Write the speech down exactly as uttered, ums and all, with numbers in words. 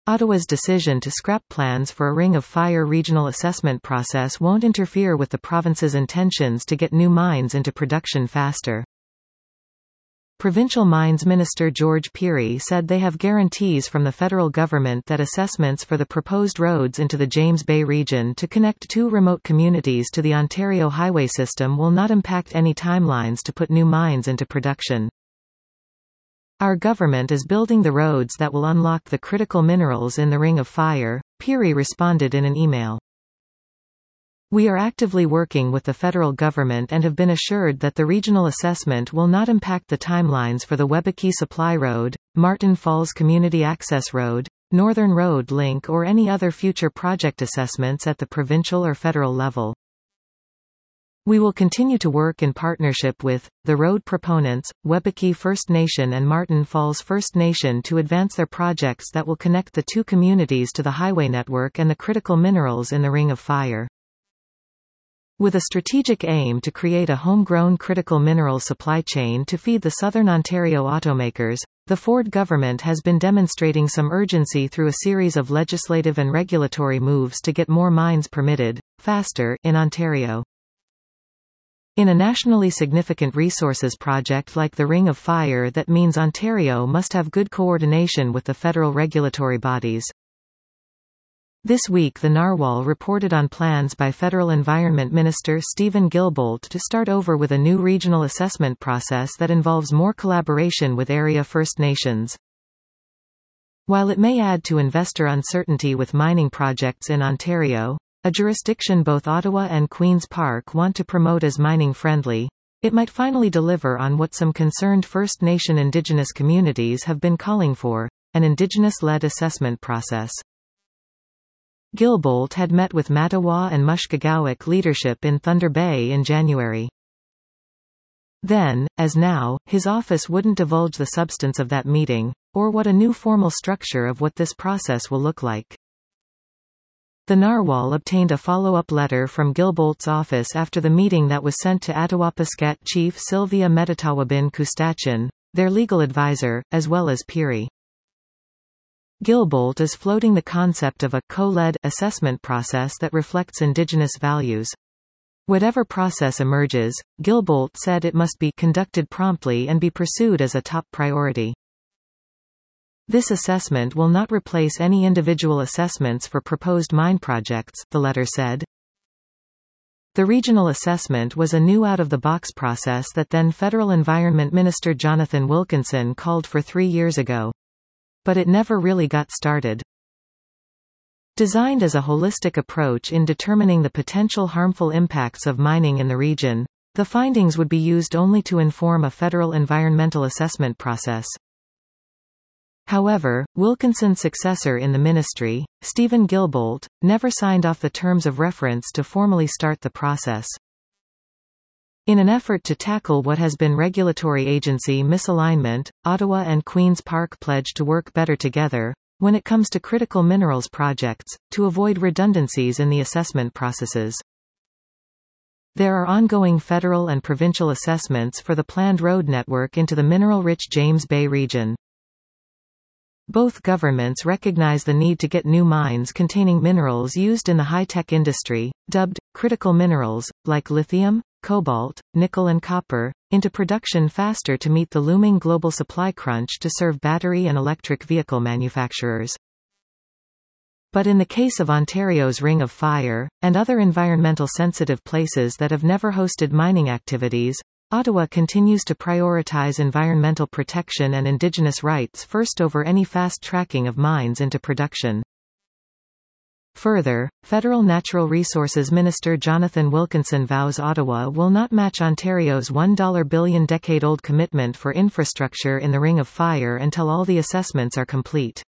Ottawa's decision to scrap plans for a Ring of Fire regional assessment process won't interfere with the province's intentions to get new mines into production faster. Provincial Mines Minister George Pirie said they have guarantees from the federal government that assessments for the proposed roads into the James Bay region to connect two remote communities to the Ontario highway system will not impact any timelines to put new mines into production. Our government is building the roads that will unlock the critical minerals in the Ring of Fire, Pirie responded in an email. We are actively working with the federal government and have been assured that the regional assessment will not impact the timelines for the Webakey Supply Road, Martin Falls Community Access Road, Northern Road Link or any other future project assessments at the provincial or federal level. We will continue to work in partnership with the road proponents, Webakey First Nation and Martin Falls First Nation to advance their projects that will connect the two communities to the highway network and the critical minerals in the Ring of Fire. With a strategic aim to create a homegrown critical minerals supply chain to feed the Southern Ontario automakers, the Ford government has been demonstrating some urgency through a series of legislative and regulatory moves to get more mines permitted, faster, in Ontario. In a nationally significant resources project like the Ring of Fire, that means Ontario must have good coordination with the federal regulatory bodies. This week the Narwhal reported on plans by Federal Environment Minister Steven Guilbeault to start over with a new regional assessment process that involves more collaboration with area First Nations. While it may add to investor uncertainty with mining projects in Ontario, a jurisdiction both Ottawa and Queen's Park want to promote as mining-friendly, it might finally deliver on what some concerned First Nation Indigenous communities have been calling for, an Indigenous-led assessment process. Guilbeault had met with Mattawa and Mushkegowuk leadership in Thunder Bay in January. Then, as now, his office wouldn't divulge the substance of that meeting, or what a new formal structure of what this process will look like. The Narwhal obtained a follow-up letter from Guilbeault's office after the meeting that was sent to Attawapiskat Chief Sylvia Metatawabin Kustachin, their legal advisor, as well as Pirie. Guilbeault is floating the concept of a co-led assessment process that reflects Indigenous values. Whatever process emerges, Guilbeault said it must be conducted promptly and be pursued as a top priority. This assessment will not replace any individual assessments for proposed mine projects, the letter said. The regional assessment was a new out-of-the-box process that then Federal Environment Minister Jonathan Wilkinson called for three years ago. But it never really got started. Designed as a holistic approach in determining the potential harmful impacts of mining in the region, the findings would be used only to inform a federal environmental assessment process. However, Wilkinson's successor in the ministry, Steven Guilbeault, never signed off the terms of reference to formally start the process. In an effort to tackle what has been regulatory agency misalignment, Ottawa and Queen's Park pledged to work better together, when it comes to critical minerals projects, to avoid redundancies in the assessment processes. There are ongoing federal and provincial assessments for the planned road network into the mineral-rich James Bay region. Both governments recognize the need to get new mines containing minerals used in the high-tech industry, dubbed critical minerals, like lithium, cobalt, nickel and copper, into production faster to meet the looming global supply crunch to serve battery and electric vehicle manufacturers. But in the case of Ontario's Ring of Fire, and other environmental sensitive places that have never hosted mining activities, Ottawa continues to prioritize environmental protection and Indigenous rights first over any fast-tracking of mines into production. Further, Federal Natural Resources Minister Jonathan Wilkinson vows Ottawa will not match Ontario's one billion dollars decade-old commitment for infrastructure in the Ring of Fire until all the assessments are complete.